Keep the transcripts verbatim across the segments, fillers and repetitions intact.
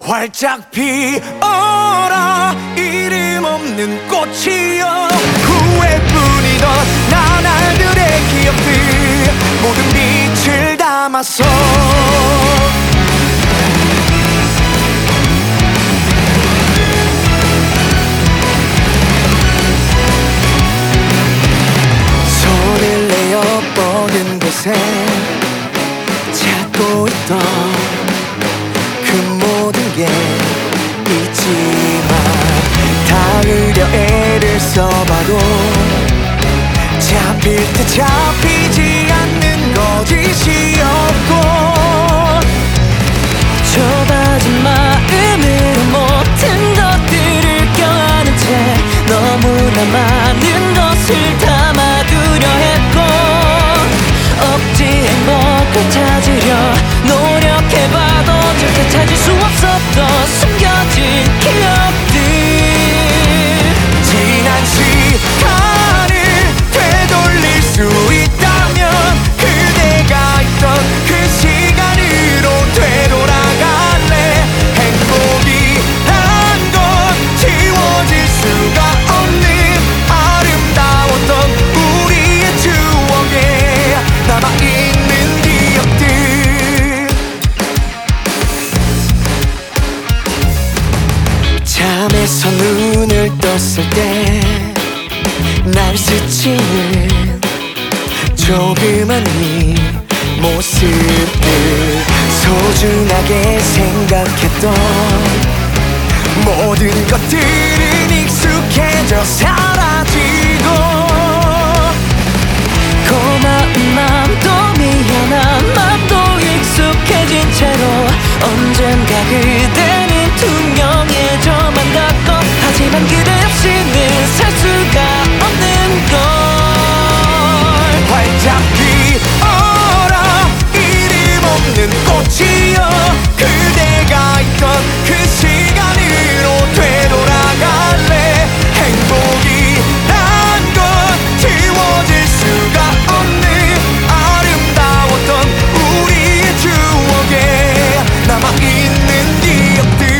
활짝 피어라 이름 없는 꽃이여 후회뿐이던 나날들의 기억들 모든 빛을 담아서 손을 내어 뻗은 곳에 찾고 있던 그 모든 게 있지만 닿으려 애를 써봐도 잡힐 듯 잡히지 않는 거짓이었고 좁아진 마음으로 모든 것들을 껴안은 채 너무나 많은 것을 담아두려 했고 억지 행복을 찾으려 노력해봐도 절대 찾을 수 없었던 숨겨진 기억들 지난 시간을 되돌릴 수 있다면 그대가 있던 그 시간으로 되돌아갈래 행복이란 건 지워질 수가 없는 아름다웠던 우리의 추억에 남아있는 기억들 잠에서 눈을 떴을 때 날 스치는 조그만 이 모습들 소중하게 생각했던 모든 것들은 익숙해져 사라지고 고마운 맘도 미안한 맘도 익숙해진 채로 언젠가 그대는 투명해져만 갔고 하지만 그대 없이는 살 수가 없는 걸 활짝 피어라 이름 없는 꽃이여 그대가 있던 그 시간으로 되돌아갈래 행복이란 건 지워질 수가 없는 아름다웠던 우리의 추억에 남아있는 기억들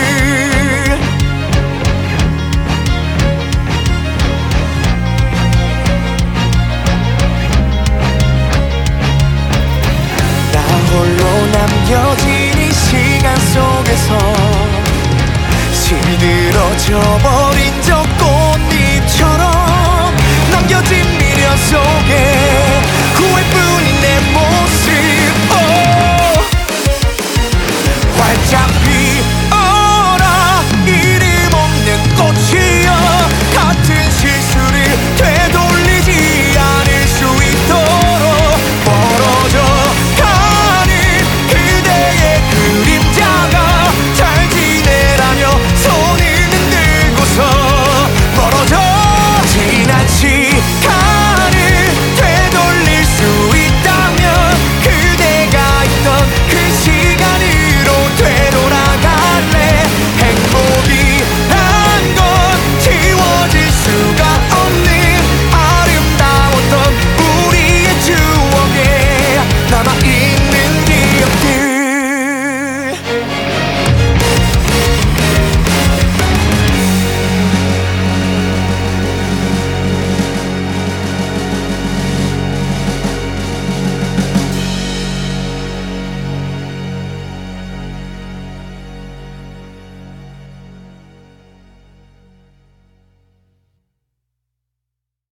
나 홀로 남겨진 이 시간 속에서 시들어져 버린 저 꽃잎처럼 남겨진 미련 속에